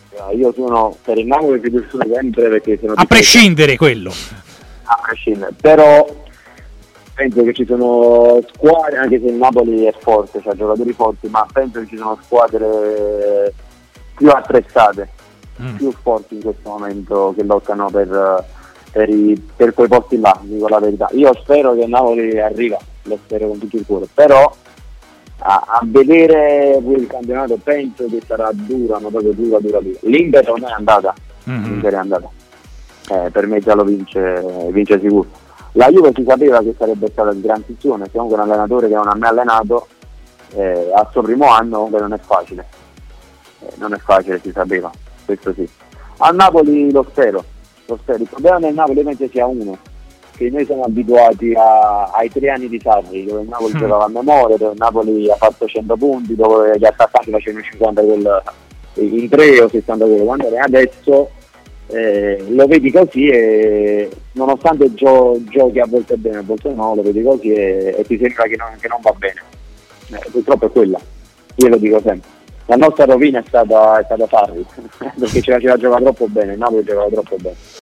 Io sono per il Napoli fiducioso sempre perché sono A prescindere quello. a prescindere, però penso che ci sono squadre, anche se il Napoli è forte, ha giocatori forti, ma penso che ci sono squadre più attrezzate, più forti in questo momento che lottano per quei posti là, dico la verità. Io spero che il Napoli arriva, lo spero con tutto il cuore, però a vedere pure il campionato penso che sarà dura, ma proprio dura. L'Inter non è andata, l'Inter è andata. Per me già lo vince sicuro. La Juve si sapeva che sarebbe stata di transizione, comunque un allenatore che non ha mai allenato al suo primo anno, comunque non è facile. Non è facile, si sapeva, questo sì. Al Napoli lo spero. Il problema del Napoli penso sia uno, che noi siamo abituati ai 3 anni di Sarri, dove il Napoli giocava a memoria, dove il Napoli ha fatto 100 punti, dove gli attaccanti facevano 50 gol in 3 o 60 gol, quando adesso lo vedi così e nonostante giochi a volte bene, a volte no, lo vedi così e ti sembra che non va bene. Purtroppo è quella, io lo dico sempre. La nostra rovina è stata Sarri, perché ci faceva giocare troppo bene, il Napoli giocava troppo bene.